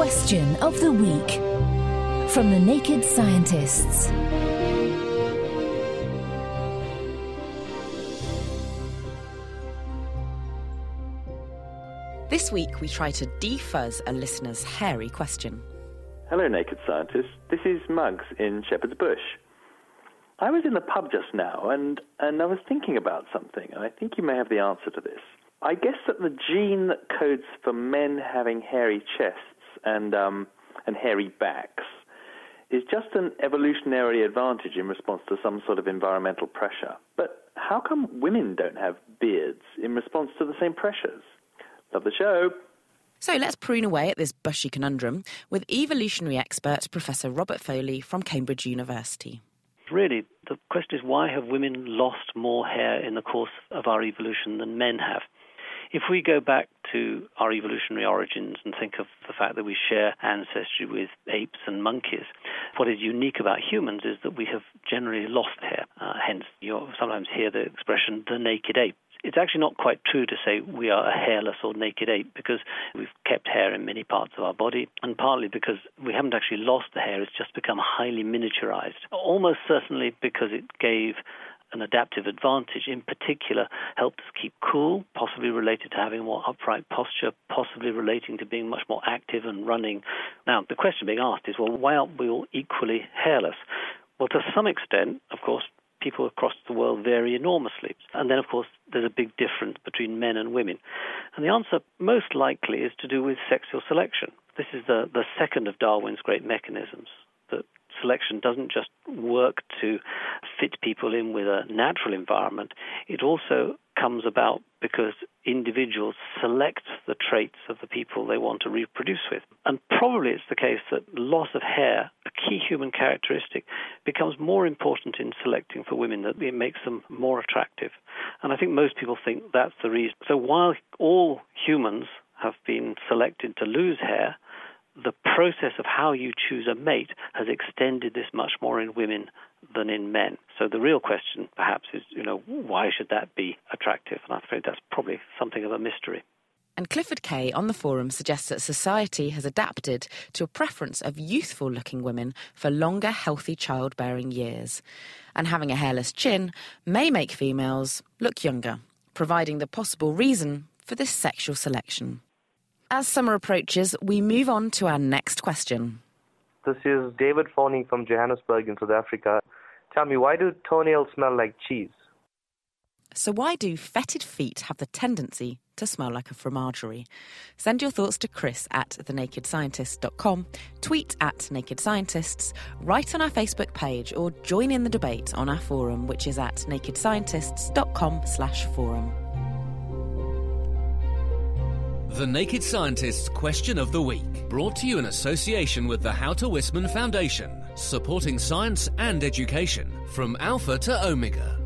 Question of the week from the Naked Scientists. This week we try to defuzz a listener's hairy question. Hello, Naked Scientists. This is Muggs in Shepherd's Bush. I was in the pub just now, and I was thinking about something, and I think you may have the answer to this. I guess that the gene that codes for men having hairy chests and hairy backs is just an evolutionary advantage in response to some sort of environmental pressure. But how come women don't have beards in response to the same pressures? Love the show. So let's prune away at this bushy conundrum with evolutionary expert Professor Robert Foley from Cambridge University. Really, the question is, why have women lost more hair in the course of our evolution than men have? If we go back to our evolutionary origins and think of the fact that we share ancestry with apes and monkeys, what is unique about humans is that we have generally lost hair. Hence, you'll sometimes hear the expression, the naked ape. It's actually not quite true to say we are a hairless or naked ape, because we've kept hair in many parts of our body, and partly because we haven't actually lost the hair, it's just become highly miniaturized. Almost certainly because it gave an adaptive advantage, in particular helped us keep cool, possibly related to having more upright posture, possibly relating to being much more active and running. Now, the question being asked is, well, why aren't we all equally hairless? Well, to some extent, of course, people across the world vary enormously. And then, of course, there's a big difference between men and women. And the answer most likely is to do with sexual selection. This is the second of Darwin's great mechanisms, that selection doesn't just work to fit people in with a natural environment. It also comes about because individuals select the traits of the people they want to reproduce with. And probably it's the case that loss of hair, a key human characteristic, becomes more important in selecting for women, that it makes them more attractive. And I think most people think that's the reason. So while all humans have been selected to lose hair, the process of how you choose a mate has extended this much more in women than in men. So the real question, perhaps, is, why should that be attractive? And I'm afraid that's probably something of a mystery. And Clifford Kay on the forum suggests that society has adapted to a preference of youthful-looking women for longer, healthy childbearing years. And having a hairless chin may make females look younger, providing the possible reason for this sexual selection. As summer approaches, we move on to our next question. This is David phoning from Johannesburg in South Africa. Tell me, why do toenails smell like cheese? So why do fetid feet have the tendency to smell like a fromagerie? Send your thoughts to Chris at thenakedscientist.com, tweet at nakedscientists, write on our Facebook page, or join in the debate on our forum, which is at nakedscientists.com/forum. The Naked Scientists Question of the Week, brought to you in association with the Houter Wisman Foundation, supporting science and education from Alpha to Omega.